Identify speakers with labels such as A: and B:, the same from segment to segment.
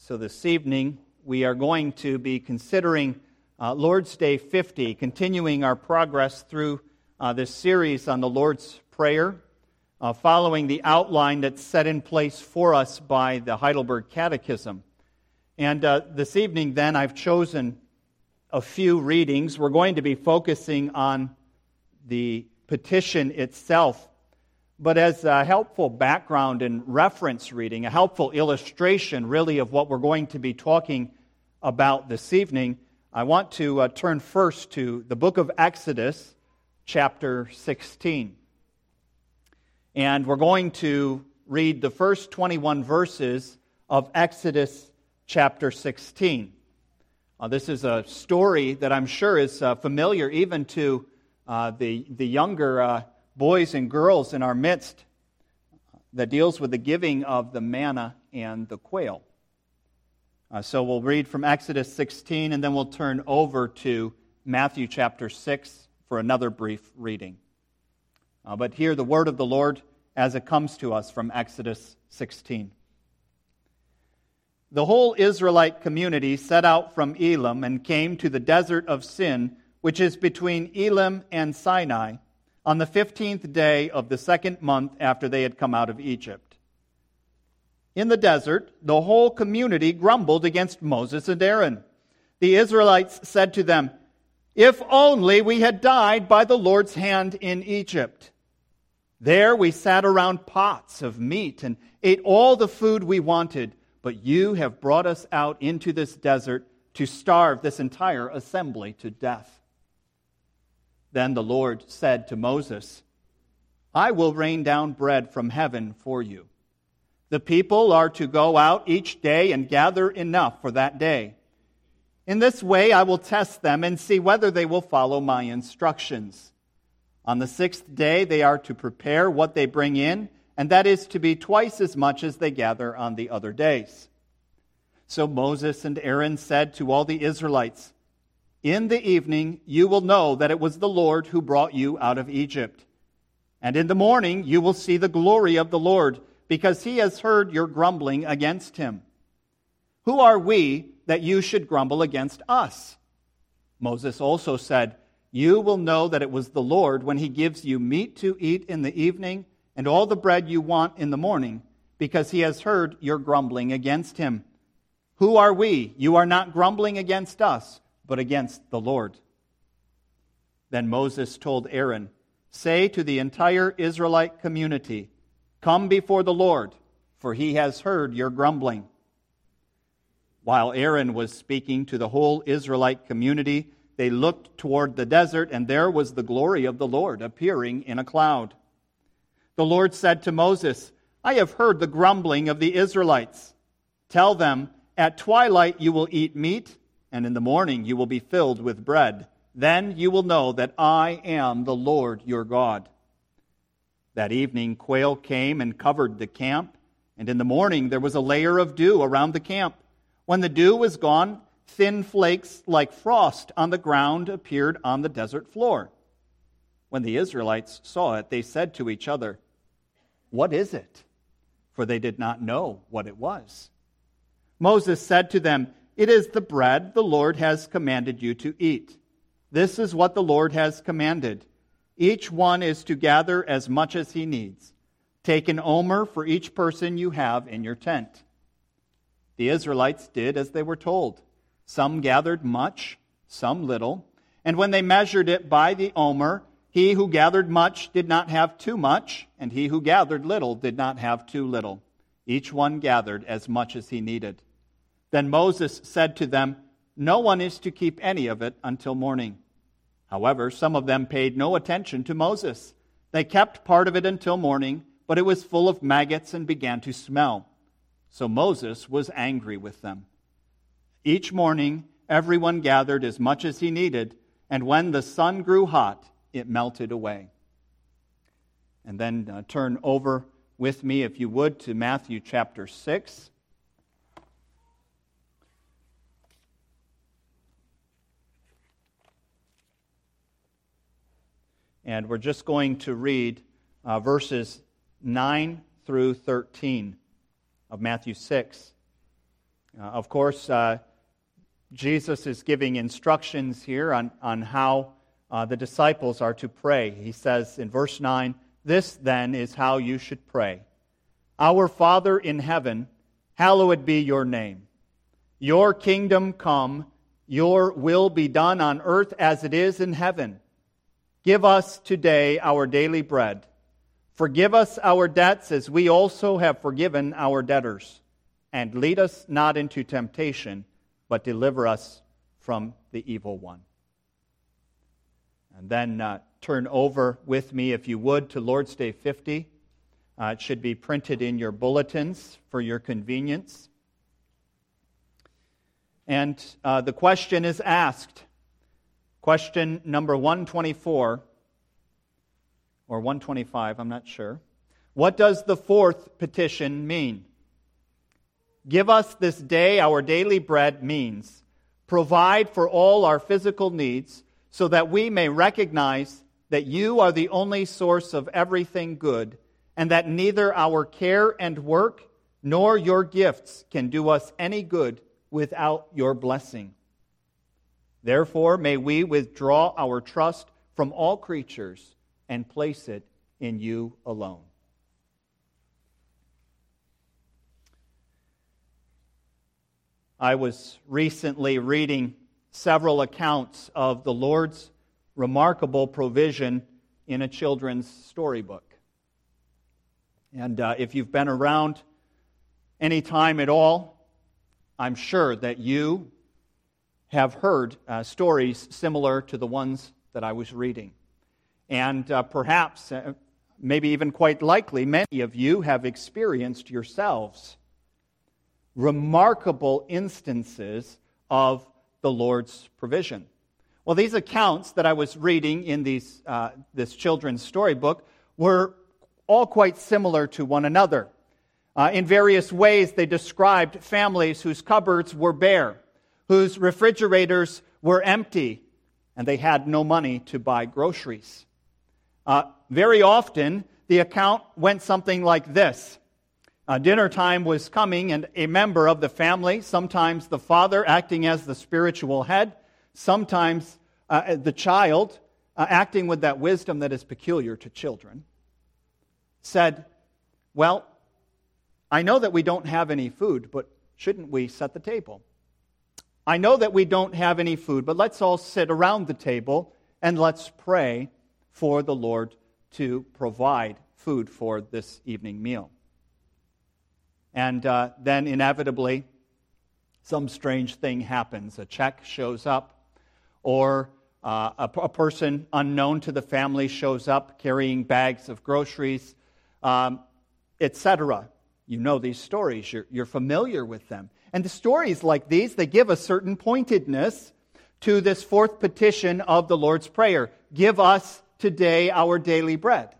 A: So this evening we are going to be considering Lord's Day 50, continuing our progress through this series on the Lord's Prayer, following the outline that's set in place for us by the Heidelberg Catechism. And this evening then I've chosen a few readings. We're going to be focusing on the petition itself, but as a helpful background and reference reading, a helpful illustration really of what we're going to be talking about this evening, I want to turn first to the book of Exodus, chapter 16. And we're going to read the first 21 verses of Exodus chapter 16. This is a story that I'm sure is familiar even to the younger boys and girls in our midst, that deals with the giving of the manna and the quail. So we'll read from Exodus 16, and then we'll turn over to Matthew chapter 6 for another brief reading. But hear the word of the Lord as it comes to us from Exodus 16. The whole Israelite community set out from Elim and came to the desert of Sin, which is between Elim and Sinai, on the 15th day of the second month after they had come out of Egypt. In the desert, the whole community grumbled against Moses and Aaron. The Israelites said to them, "If only we had died by the Lord's hand in Egypt. There we sat around pots of meat and ate all the food we wanted, but you have brought us out into this desert to starve this entire assembly to death." Then the Lord said to Moses, "I will rain down bread from heaven for you. The people are to go out each day and gather enough for that day. In this way I will test them and see whether they will follow my instructions. On the 6th day they are to prepare what they bring in, and that is to be twice as much as they gather on the other days." So Moses and Aaron said to all the Israelites, "In the evening you will know that it was the Lord who brought you out of Egypt. And in the morning you will see the glory of the Lord, because he has heard your grumbling against him. Who are we that you should grumble against us?" Moses also said, "You will know that it was the Lord when he gives you meat to eat in the evening and all the bread you want in the morning, because he has heard your grumbling against him. Who are we? You are not grumbling against us, but against the Lord." Then Moses told Aaron, "Say to the entire Israelite community, 'Come before the Lord, for he has heard your grumbling.'" While Aaron was speaking to the whole Israelite community, they looked toward the desert, and there was the glory of the Lord appearing in a cloud. The Lord said to Moses, "I have heard the grumbling of the Israelites. Tell them, at twilight you will eat meat, and in the morning you will be filled with bread. Then you will know that I am the Lord your God." That evening quail came and covered the camp, and in the morning there was a layer of dew around the camp. When the dew was gone, thin flakes like frost on the ground appeared on the desert floor. When the Israelites saw it, they said to each other, "What is it?" For they did not know what it was. Moses said to them, "It is the bread the Lord has commanded you to eat. This is what the Lord has commanded. Each one is to gather as much as he needs. Take an omer for each person you have in your tent." The Israelites did as they were told. Some gathered much, some little. And when they measured it by the omer, he who gathered much did not have too much, and he who gathered little did not have too little. Each one gathered as much as he needed. Then Moses said to them, "No one is to keep any of it until morning." However, some of them paid no attention to Moses. They kept part of it until morning, but it was full of maggots and began to smell. So Moses was angry with them. Each morning, everyone gathered as much as he needed, and when the sun grew hot, it melted away. And then turn over with me, if you would, to Matthew chapter 6. And we're just going to read verses 9 through 13 of Matthew 6. Of course, Jesus is giving instructions here on how the disciples are to pray. He says in verse 9, "This then is how you should pray. Our Father in heaven, hallowed be your name. Your kingdom come, your will be done on earth as it is in heaven. Give us today our daily bread. Forgive us our debts as we also have forgiven our debtors. And lead us not into temptation, but deliver us from the evil one." And then turn over with me, if you would, to Lord's Day 50. It should be printed in your bulletins for your convenience. And the question is asked. Question number 124, or 125, I'm not sure. What does the fourth petition mean? Give us this day our daily bread means provide for all our physical needs so that we may recognize that you are the only source of everything good and that neither our care and work nor your gifts can do us any good without your blessing. Therefore, may we withdraw our trust from all creatures and place it in you alone. I was recently reading several accounts of the Lord's remarkable provision in a children's storybook. And if you've been around any time at all, I'm sure that you have heard stories similar to the ones that I was reading. And perhaps, maybe even quite likely, many of you have experienced yourselves remarkable instances of the Lord's provision. Well, these accounts that I was reading in this children's storybook were all quite similar to one another. In various ways, they described families whose cupboards were bare, whose refrigerators were empty, and they had no money to buy groceries. Very often, the account went something like this. Dinner time was coming, and a member of the family, sometimes the father acting as the spiritual head, sometimes the child acting with that wisdom that is peculiar to children, said, "Well, I know that we don't have any food, but shouldn't we set the table? I know that we don't have any food, but let's all sit around the table and let's pray for the Lord to provide food for this evening meal." And then inevitably, some strange thing happens. A check shows up, or a person unknown to the family shows up carrying bags of groceries, etc. You know these stories. You're familiar with them. And the stories like these, they give a certain pointedness to this fourth petition of the Lord's Prayer. Give us today our daily bread.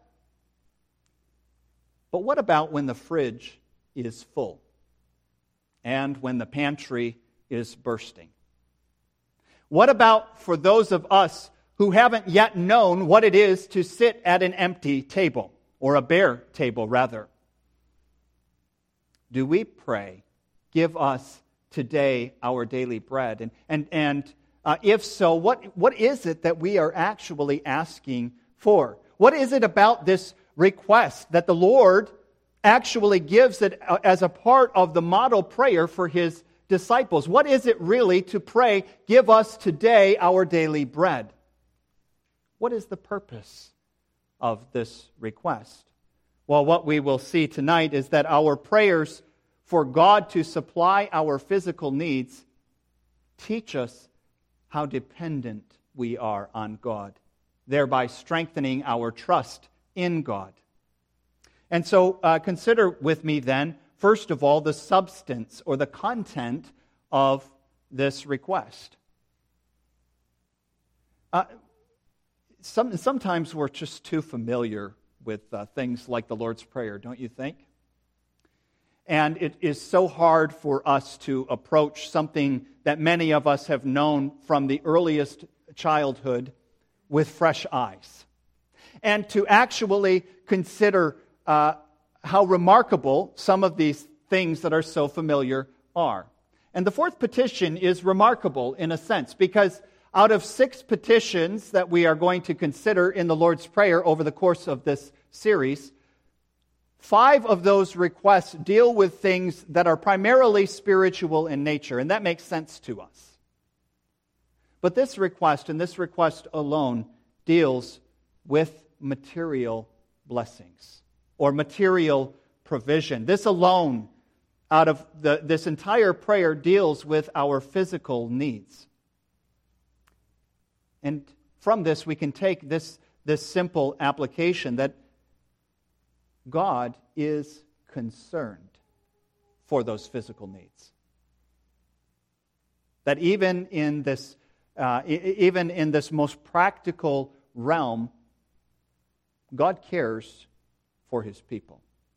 A: But what about when the fridge is full and when the pantry is bursting? What about for those of us who haven't yet known what it is to sit at an empty table, or a bare table rather? Do we pray, "Give us today our daily bread"? And if so, what is it that we are actually asking for? What is it about this request that the Lord actually gives it as a part of the model prayer for His disciples? What is it really to pray, "Give us today our daily bread"? What is the purpose of this request? Well, what we will see tonight is that our prayers for God to supply our physical needs teach us how dependent we are on God, thereby strengthening our trust in God. And so consider with me then, first of all, the substance or the content of this request. Sometimes we're just too familiar with things like the Lord's Prayer, don't you think? And it is so hard for us to approach something that many of us have known from the earliest childhood with fresh eyes. And to actually consider how remarkable some of these things that are so familiar are. And the fourth petition is remarkable in a sense, because out of 6 petitions that we are going to consider in the Lord's Prayer over the course of this series, 5 of those requests deal with things that are primarily spiritual in nature, and that makes sense to us. But this request, and this request alone, deals with material blessings or material provision. This alone, out of this entire prayer, deals with our physical needs. And from this, we can take this simple application that God is concerned for those physical needs. That even in this most practical realm, God cares for His people.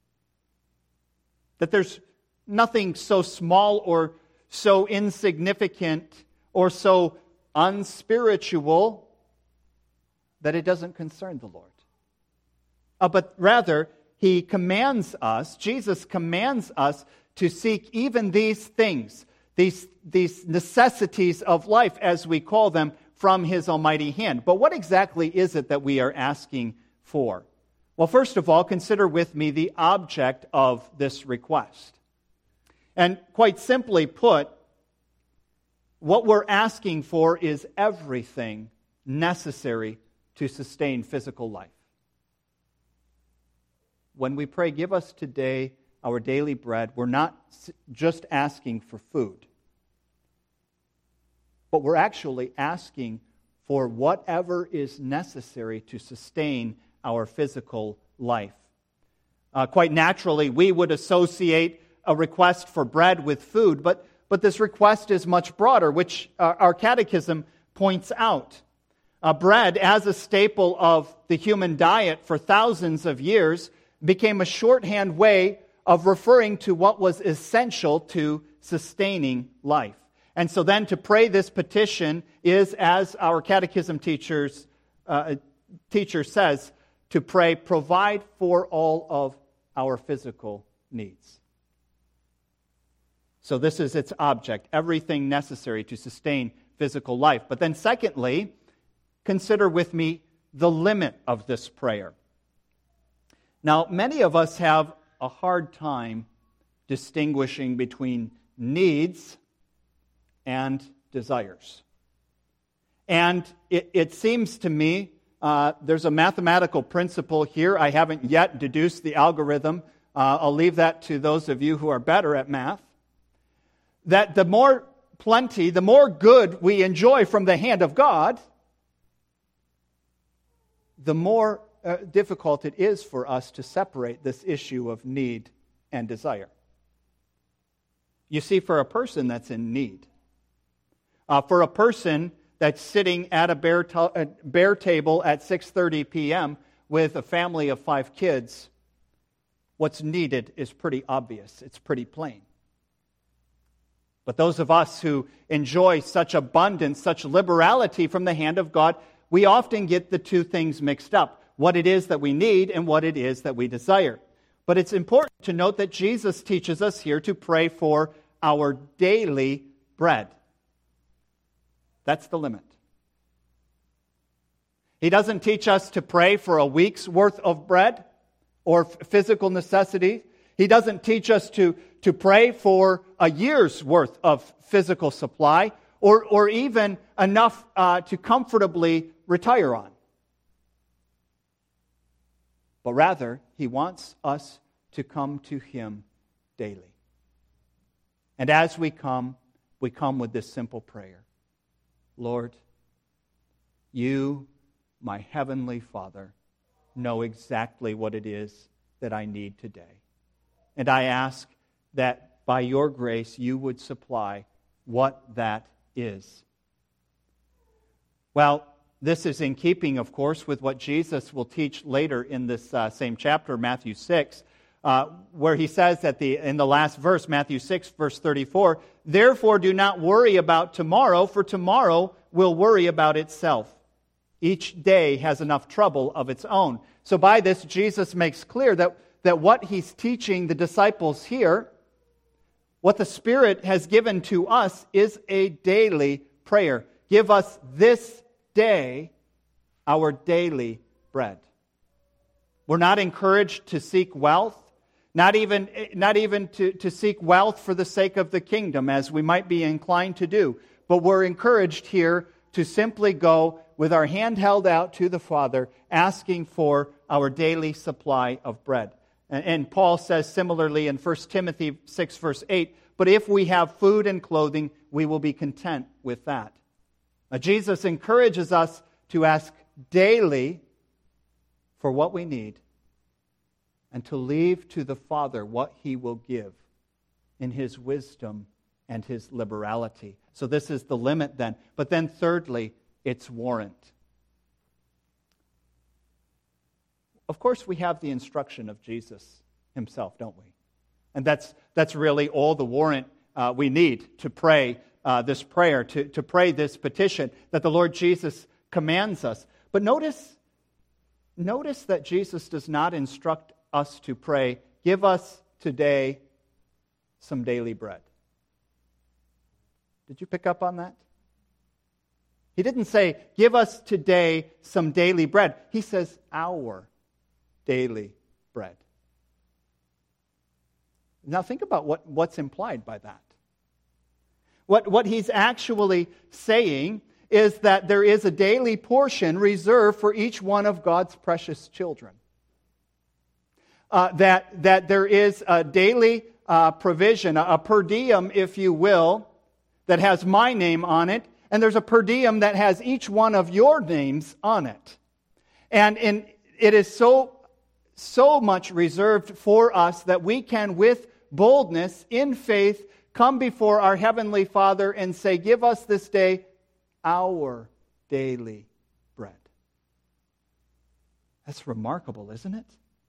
A: That there's nothing so small or so insignificant or so unspiritual that it doesn't concern the Lord. But rather, He commands us, Jesus commands us to seek even these things, these necessities of life, as we call them, from His almighty hand. But what exactly is it that we are asking for? Well, first of all, consider with me the object of this request. And quite simply put, what we're asking for is everything necessary to sustain physical life. When we pray, give us today our daily bread, we're not just asking for food, but we're actually asking for whatever is necessary to sustain our physical life. Quite naturally, we would associate a request for bread with food, but this request is much broader, which our catechism points out. Bread, as a staple of the human diet for thousands of years, became a shorthand way of referring to what was essential to sustaining life. And so then to pray this petition is, as our catechism teacher says, to pray, provide for all of our physical needs. So this is its object, everything necessary to sustain physical life. But then secondly, consider with me the limit of this prayer. Now, many of us have a hard time distinguishing between needs and desires. And it seems to me there's a mathematical principle here. I haven't yet deduced the algorithm. I'll leave that to those of you who are better at math. That the more plenty, the more good we enjoy from the hand of God, the more difficult it is for us to separate this issue of need and desire. You see, for a person that's in need, for a person that's sitting at a bare table at 6:30 p.m. with a family of 5 kids, what's needed is pretty obvious. It's pretty plain. But those of us who enjoy such abundance, such liberality from the hand of God, we often get the two things mixed up, what it is that we need and what it is that we desire. But it's important to note that Jesus teaches us here to pray for our daily bread. That's the limit. He doesn't teach us to pray for a week's worth of bread or physical necessity. He doesn't teach us to pray for a year's worth of physical supply or even enough to comfortably retire on. But rather, He wants us to come to Him daily. And as we come with this simple prayer. Lord, You, my heavenly Father, know exactly what it is that I need today. And I ask that by Your grace You would supply what that is. Well, this is in keeping, of course, with what Jesus will teach later in this same chapter, Matthew 6, where He says in the last verse, Matthew 6, verse 34, "Therefore do not worry about tomorrow, for tomorrow will worry about itself. Each day has enough trouble of its own." So by this, Jesus makes clear that what He's teaching the disciples here, What the Spirit has given to us is a daily prayer. Give us this day our daily bread. We're not encouraged to seek wealth, not even to seek wealth for the sake of the kingdom, as we might be inclined to do. But we're encouraged here to simply go with our hand held out to the Father, asking for our daily supply of bread. And Paul says similarly in 1 Timothy 6, verse 8, but if we have food and clothing, we will be content with that. Now, Jesus encourages us to ask daily for what we need and to leave to the Father what He will give in His wisdom and His liberality. So this is the limit then. But then thirdly, its warrant. Of course, we have the instruction of Jesus Himself, don't we? And that's really all the warrant we need to pray this prayer, to pray this petition that the Lord Jesus commands us. But notice that Jesus does not instruct us to pray, give us today some daily bread. Did you pick up on that? He didn't say, give us today some daily bread. He says, our daily bread. Now think about what's implied by that. What he's actually saying is that there is a daily portion reserved for each one of God's precious children. That there is a daily provision, a per diem, if you will, that has my name on it, and there's a per diem that has each one of your names on it. And it is so much reserved for us that we can, with boldness, in faith, come before our Heavenly Father and say, give us this day our daily bread. That's remarkable, isn't it?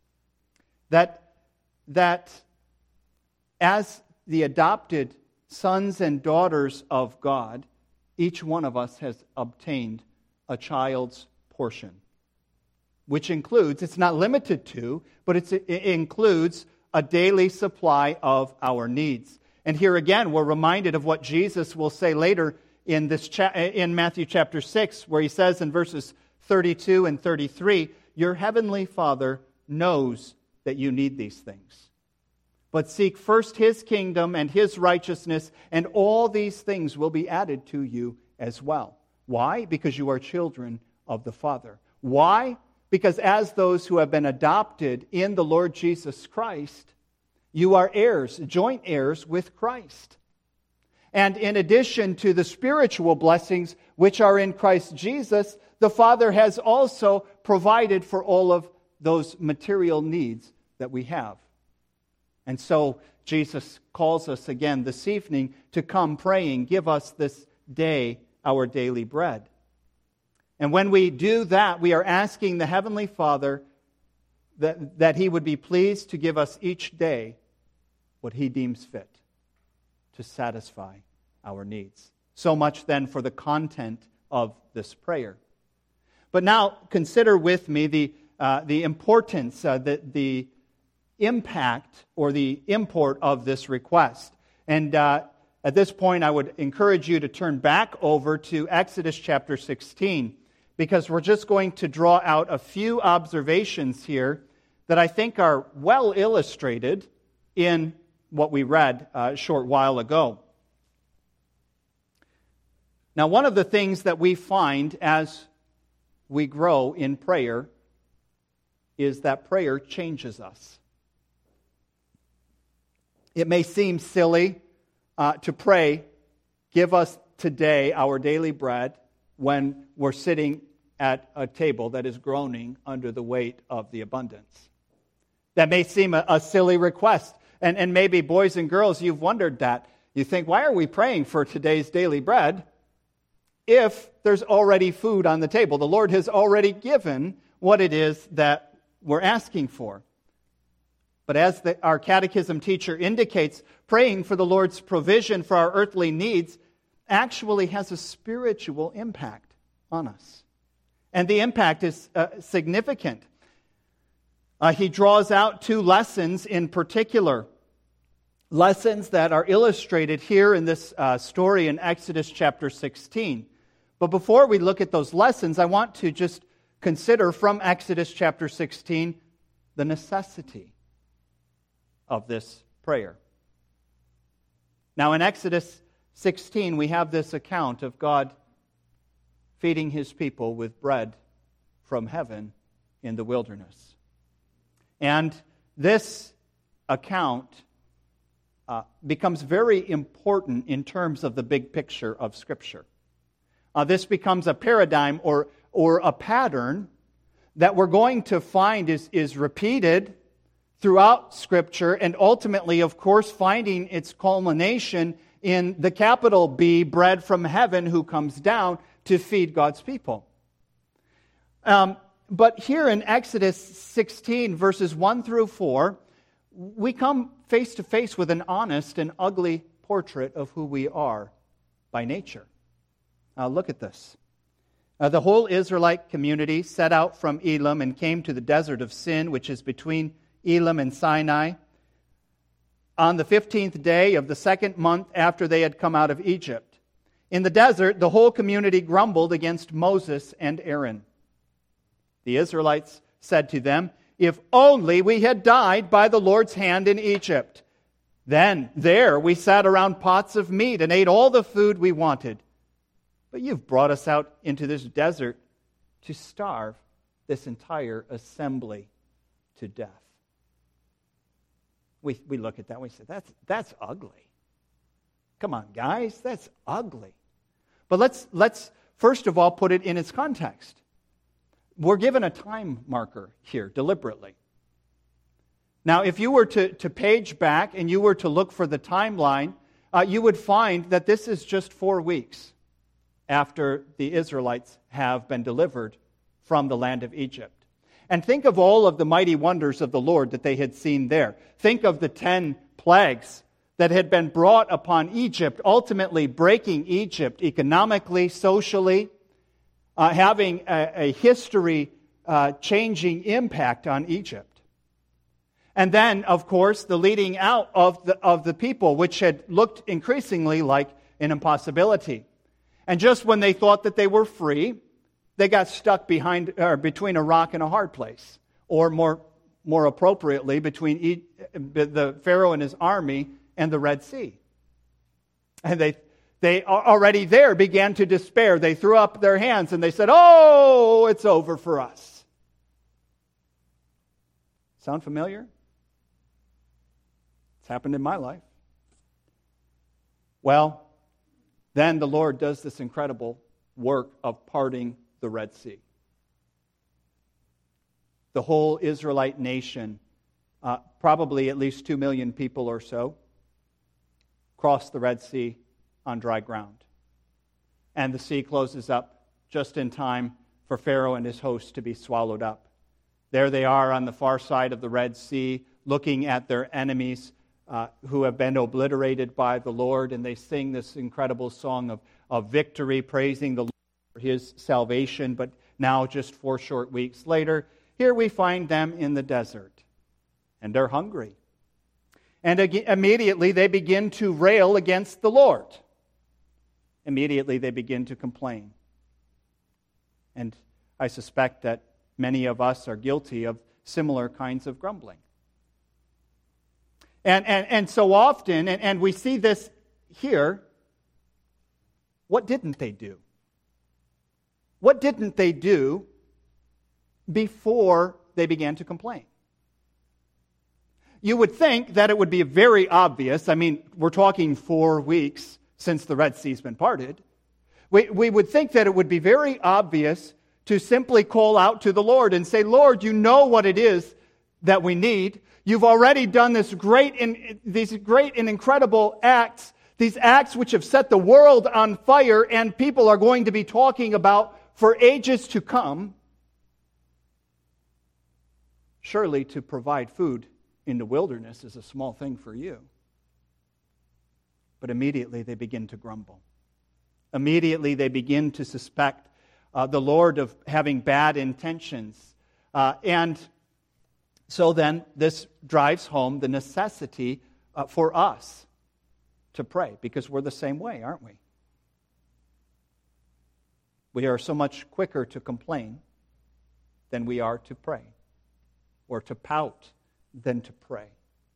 A: That as the adopted sons and daughters of God, each one of us has obtained a child's portion, which includes, it's not limited to, but it includes a daily supply of our needs. And here again, we're reminded of what Jesus will say later in Matthew chapter 6, where He says in verses 32 and 33, your heavenly Father knows that you need these things. But seek first His kingdom and His righteousness, and all these things will be added to you as well. Why? Because you are children of the Father. Why? Because as those who have been adopted in the Lord Jesus Christ, you are heirs, joint heirs with Christ. And in addition to the spiritual blessings which are in Christ Jesus, the Father has also provided for all of those material needs that we have. And so Jesus calls us again this evening to come praying, give us this day our daily bread. And when we do that, we are asking the Heavenly Father that He would be pleased to give us each day what He deems fit to satisfy our needs. So much then for the content of this prayer. But now consider with me the importance, the impact or the import of this request. And at this point, I would encourage you to turn back over to Exodus chapter 16, because we're just going to draw out a few observations here that I think are well illustrated in what we read a short while ago. Now, one of the things that we find as we grow in prayer is that prayer changes us. It may seem silly to pray, give us today our daily bread, when we're sitting at a table that is groaning under the weight of the abundance. That may seem a silly request. And maybe boys and girls, you've wondered that. You think, why are we praying for today's daily bread if there's already food on the table? The Lord has already given what it is that we're asking for. But as our catechism teacher indicates, praying for the Lord's provision for our earthly needs actually has a spiritual impact on us. And the impact is significant. He draws out two lessons in particular. lessons that are illustrated here in this story in Exodus chapter 16. But before we look at those lessons, I want to just consider from Exodus chapter 16 the necessity of this prayer. Now, in Exodus 16, we have this account of God feeding his people with bread from heaven in the wilderness. And this account becomes very important in terms of the big picture of Scripture. This becomes a paradigm or a pattern that we're going to find is repeated throughout Scripture, and ultimately, of course, finding its culmination in the capital B, bread from heaven, who comes down to feed God's people. But here in Exodus 16, verses 1 through 4, we come face to face with an honest and ugly portrait of who we are by nature. Look at this. The whole Israelite community set out from Elim and came to the desert of Sin, which is between Elim and Sinai, on the 15th day of the second month after they had come out of Egypt. In the desert, the whole community grumbled against Moses and Aaron. The Israelites said to them, "If only we had died by the Lord's hand in Egypt. Then there we sat around pots of meat and ate all the food we wanted. But you've brought us out into this desert to starve this entire assembly to death." We look at that and we say, that's ugly. Come on, guys, that's ugly. But let's first of all put it in its context. We're given a time marker here, deliberately. Now, if you were to page back and you were to look for the timeline, you would find that this is just 4 weeks after the Israelites have been delivered from the land of Egypt. And think of all of the mighty wonders of the Lord that they had seen there. Think of the 10 plagues that had been brought upon Egypt, ultimately breaking Egypt economically, socially, having a history-changing impact on Egypt. And then, of course, the leading out of the people, which had looked increasingly like an impossibility. And just when they thought that they were free, they got stuck between a rock and a hard place, or more appropriately, between the Pharaoh and his army and the Red Sea. And they already there began to despair. They threw up their hands and they said, "Oh, it's over for us." Sound familiar? It's happened in my life. Well, then the Lord does this incredible work of parting the Red Sea. The whole Israelite nation, probably at least 2 million people or so, crossed the Red Sea on dry ground. And the sea closes up just in time for Pharaoh and his host to be swallowed up. There they are on the far side of the Red Sea, looking at their enemies who have been obliterated by the Lord, and they sing this incredible song of victory, praising the Lord for his salvation. But now, just 4 short weeks later, here we find them in the desert, and they're hungry. And immediately they begin to rail against the Lord. Immediately they begin to complain. And I suspect that many of us are guilty of similar kinds of grumbling. And so often, and we see this here, what didn't they do? What didn't they do before they began to complain? You would think that it would be very obvious. I mean, we're talking 4 weeks since the Red Sea's been parted. We would think that it would be very obvious to simply call out to the Lord and say, "Lord, you know what it is that we need. You've already done these great and incredible acts, these acts which have set the world on fire and people are going to be talking about for ages to come. Surely to provide food in the wilderness is a small thing for you." But immediately they begin to grumble. Immediately they begin to suspect the Lord of having bad intentions. And so then this drives home the necessity for us to pray, because we're the same way, aren't we? We are so much quicker to complain than we are to pray, or to pout than to pray.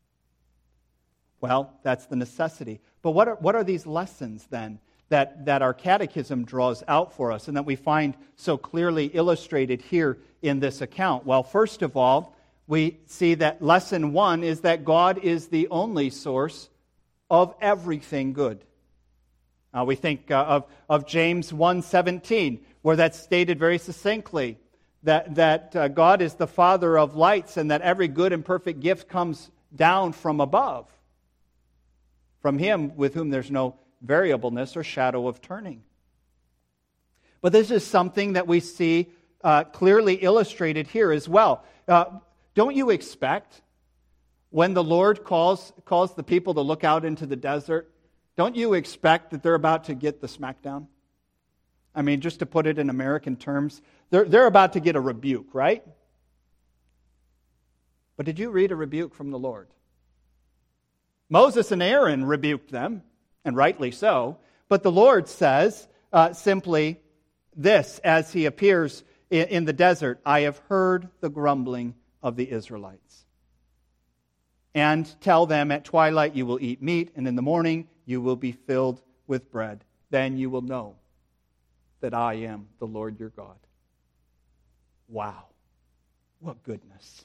A: Well, that's the necessity. But what are these lessons then that our catechism draws out for us and that we find so clearly illustrated here in this account? Well, first of all, we see that lesson 1 is that God is the only source of everything good. We think of James 1:17, where that's stated very succinctly, that God is the Father of lights and that every good and perfect gift comes down from above, from Him with whom there's no variableness or shadow of turning. But this is something that we see clearly illustrated here as well. Don't you expect, when the Lord calls the people to look out into the desert, don't you expect that they're about to get the smackdown? I mean, just to put it in American terms, they're about to get a rebuke, right? But did you read a rebuke from the Lord? Moses and Aaron rebuked them, and rightly so, but the Lord says simply this as He appears in the desert: I have heard the grumbling of the Israelites. And tell them, at twilight you will eat meat, and in the morning you will be filled with bread. Then you will know that I am the Lord your God. Wow, what goodness.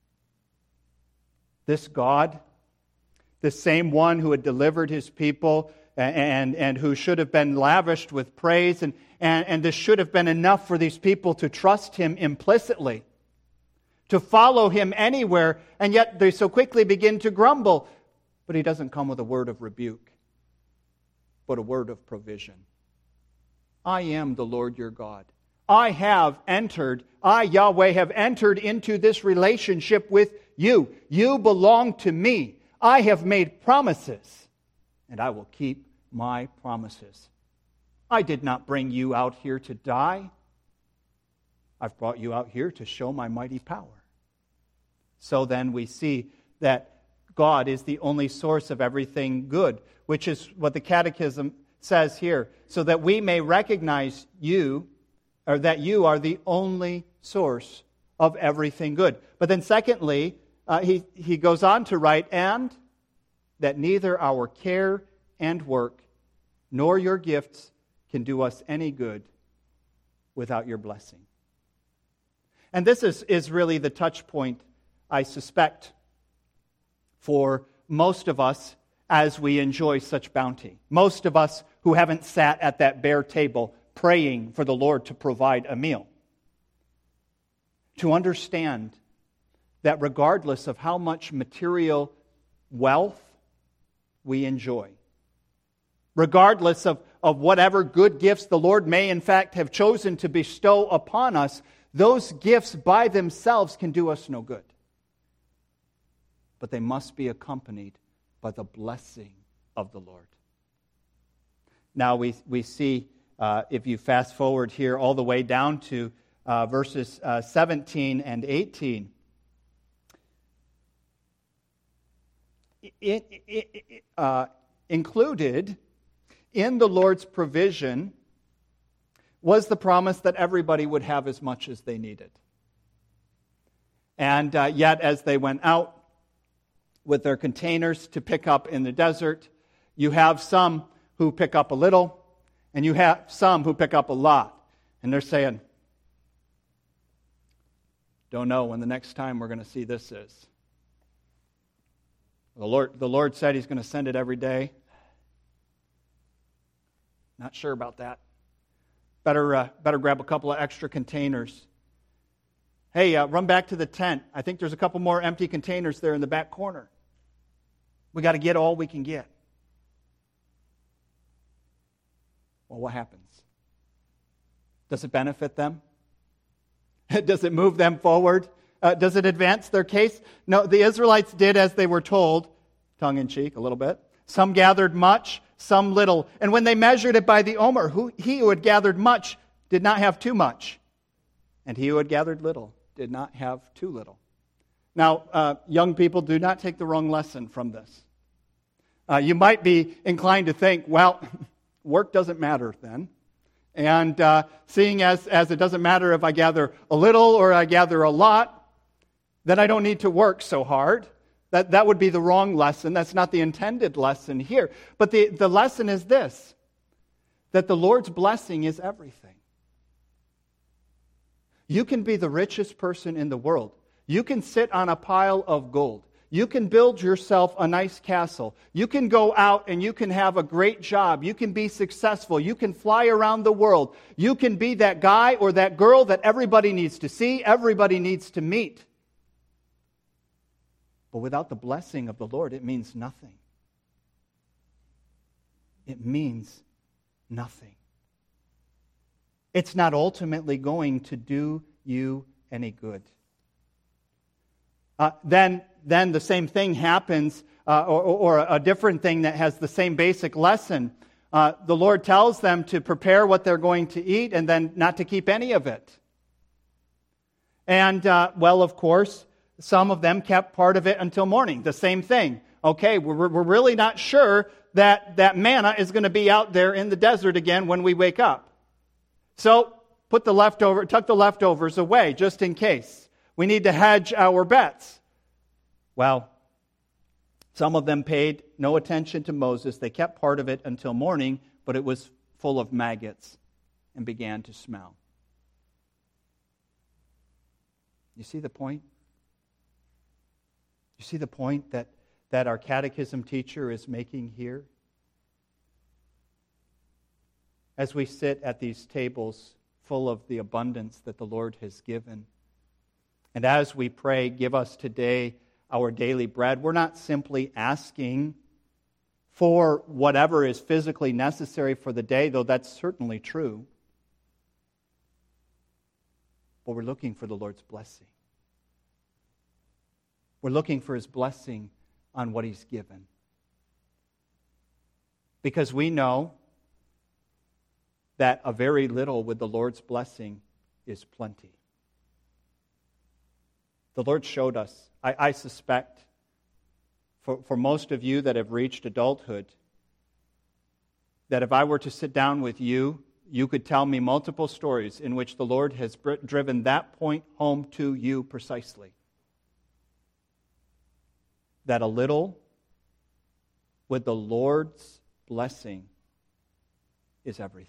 A: This God, the same one who had delivered His people and who should have been lavished with praise, and this should have been enough for these people to trust Him implicitly, to follow Him anywhere, and yet they so quickly begin to grumble. But He doesn't come with a word of rebuke, but a word of provision. I am the Lord your God. I, Yahweh, have entered into this relationship with you. You belong to me. I have made promises, and I will keep my promises. I did not bring you out here to die. I've brought you out here to show my mighty power. So then we see that God is the only source of everything good, which is what the Catechism says here, so that we may recognize you, or that you are the only source of everything good. But then secondly, he goes on to write, and that neither our care and work nor your gifts can do us any good without your blessing. And this is really the touch point, I suspect, for most of us as we enjoy such bounty. Most of us who haven't sat at that bare table praying for the Lord to provide a meal. To understand that regardless of how much material wealth we enjoy, regardless of whatever good gifts the Lord may in fact have chosen to bestow upon us, those gifts by themselves can do us no good. But they must be accompanied by the blessing of the Lord. Now we see, if you fast forward here all the way down to verses 17 and 18, included in the Lord's provision was the promise that everybody would have as much as they needed. And yet, as they went out with their containers to pick up in the desert, you have some who pick up a little, and you have some who pick up a lot. And they're saying, don't know when the next time we're going to see this is. The Lord said He's going to send it every day. Not sure about that. Better grab a couple of extra containers. Hey, run back to the tent. I think there's a couple more empty containers there in the back corner. We got to get all we can get. Well, what happens? Does it benefit them? Does it move them forward? Does it advance their case? No, the Israelites did as they were told, tongue-in-cheek a little bit. Some gathered much, some little. And when they measured it by the omer, he who had gathered much did not have too much. And he who had gathered little did not have too little. Now, young people, do not take the wrong lesson from this. You might be inclined to think, well, work doesn't matter then. And seeing as it doesn't matter if I gather a little or I gather a lot, then I don't need to work so hard. That would be the wrong lesson. That's not the intended lesson here. But the lesson is this, that the Lord's blessing is everything. You can be the richest person in the world. You can sit on a pile of gold. You can build yourself a nice castle. You can go out and you can have a great job. You can be successful. You can fly around the world. You can be that guy or that girl that everybody needs to see, everybody needs to meet. But without the blessing of the Lord, it means nothing. It means nothing. It's not ultimately going to do you any good. Then the same thing happens, or a different thing that has the same basic lesson. The Lord tells them to prepare what they're going to eat and then not to keep any of it. And, of course, some of them kept part of it until morning. The same thing. Okay, we're really not sure that manna is going to be out there in the desert again when we wake up. So tuck the leftovers away just in case. We need to hedge our bets. Well, some of them paid no attention to Moses. They kept part of it until morning, but it was full of maggots and began to smell. You see the point? You see the point that our catechism teacher is making here? As we sit at these tables full of the abundance that the Lord has given, and as we pray, give us today our daily bread, we're not simply asking for whatever is physically necessary for the day, though that's certainly true. But we're looking for the Lord's blessing. We're looking for His blessing on what He's given. Because we know that a very little with the Lord's blessing is plenty. The Lord showed us, I suspect, for most of you that have reached adulthood, that if I were to sit down with you, you could tell me multiple stories in which the Lord has driven that point home to you precisely. That a little with the Lord's blessing is everything.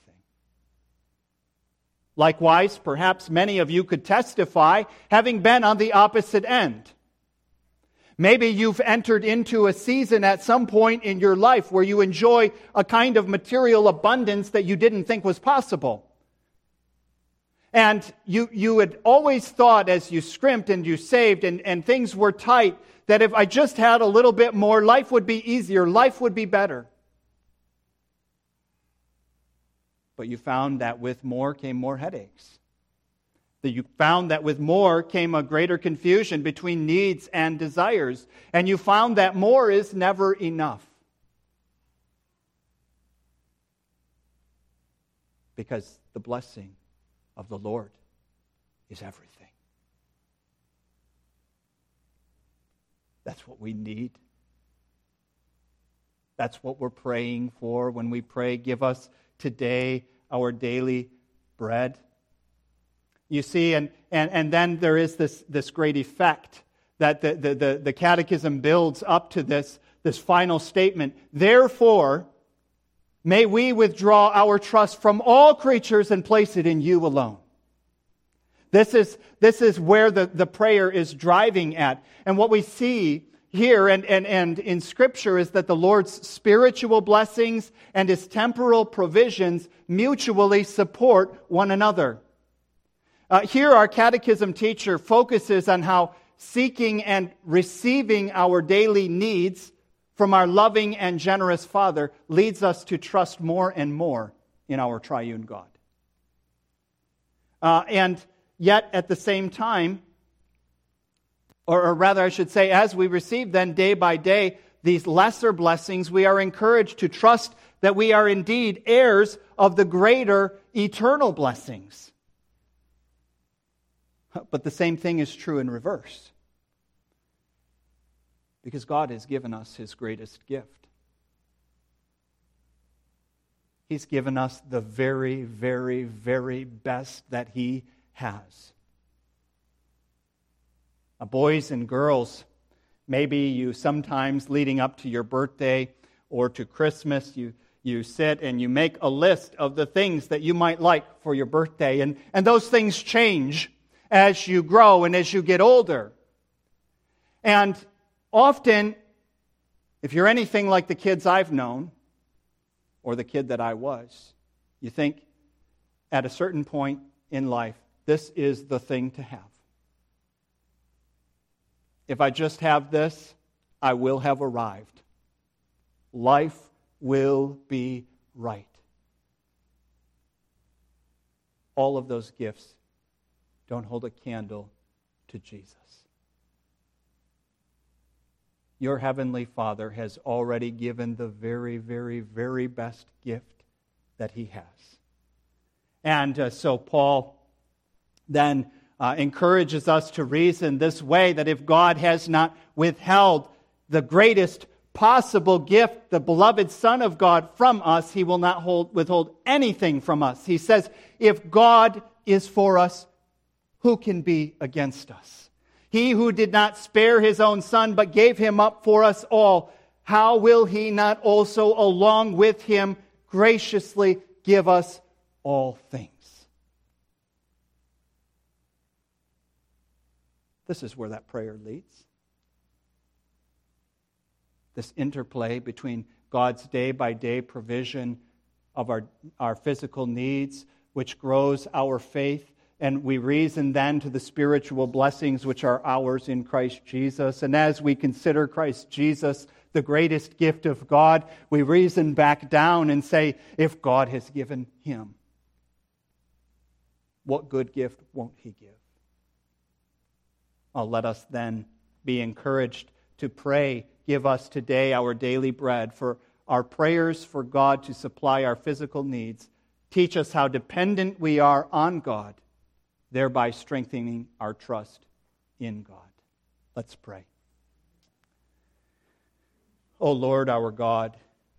A: Likewise, perhaps many of you could testify having been on the opposite end. Maybe you've entered into a season at some point in your life where you enjoy a kind of material abundance that you didn't think was possible. And you had always thought as you scrimped and you saved and things were tight, that if I just had a little bit more, life would be easier, life would be better. But you found that with more came more headaches. That you found that with more came a greater confusion between needs and desires. And you found that more is never enough. Because the blessing of the Lord is everything. That's what we need. That's what we're praying for when we pray, give us today our daily bread. You see, and then there is this great effect that the Catechism builds up to this final statement. Therefore, may we withdraw our trust from all creatures and place it in you alone. This is where the prayer is driving at. And what we see here and in Scripture is that the Lord's spiritual blessings and His temporal provisions mutually support one another. Here our catechism teacher focuses on how seeking and receiving our daily needs from our loving and generous Father leads us to trust more and more in our triune God. And yet at the same time, or rather I should say, as we receive then day by day these lesser blessings, we are encouraged to trust that we are indeed heirs of the greater eternal blessings. But the same thing is true in reverse. Because God has given us His greatest gift. He's given us the very, very, very best that He has. Boys and girls, maybe you sometimes leading up to your birthday or to Christmas, you sit and you make a list of the things that you might like for your birthday. And those things change as you grow and as you get older. And often, if you're anything like the kids I've known, or the kid that I was, you think at a certain point in life, this is the thing to have. If I just have this, I will have arrived. Life will be right. All of those gifts don't hold a candle to Jesus. Your Heavenly Father has already given the very, very, very best gift that He has. And so Paul then encourages us to reason this way, that if God has not withheld the greatest possible gift, the beloved Son of God, from us, He will not withhold anything from us. He says, if God is for us, who can be against us? He who did not spare His own Son, but gave Him up for us all, how will He not also, along with Him, graciously give us all things? This is where that prayer leads. This interplay between God's day-by-day provision of our physical needs, which grows our faith, and we reason then to the spiritual blessings which are ours in Christ Jesus. And as we consider Christ Jesus the greatest gift of God, we reason back down and say, if God has given Him, what good gift won't He give? Let us then be encouraged to pray, give us today our daily bread, for our prayers for God to supply our physical needs. Teach us how dependent we are on God, thereby strengthening our trust in God. Let's pray. O Lord, our God,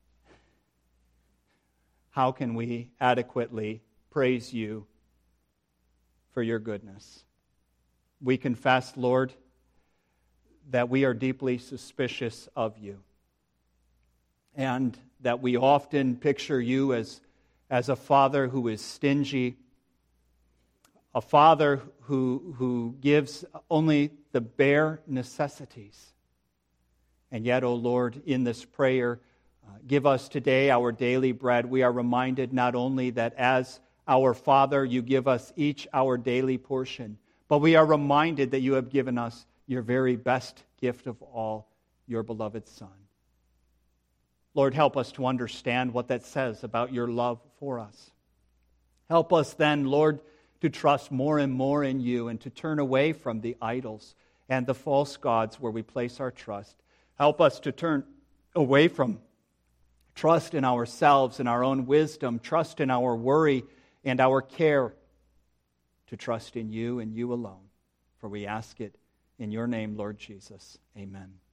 A: how can we adequately praise You for Your goodness? We confess, Lord, that we are deeply suspicious of You, and that we often picture You as a Father who is stingy, a Father who gives only the bare necessities. And yet, O Lord, in this prayer, give us today our daily bread. We are reminded not only that as our Father, You give us each our daily portion, but we are reminded that You have given us Your very best gift of all, Your beloved Son. Lord, help us to understand what that says about Your love for us. Help us then, Lord, to trust more and more in You and to turn away from the idols and the false gods where we place our trust. Help us to turn away from trust in ourselves and our own wisdom, trust in our worry and our care, to trust in You and You alone. For we ask it in Your name, Lord Jesus. Amen.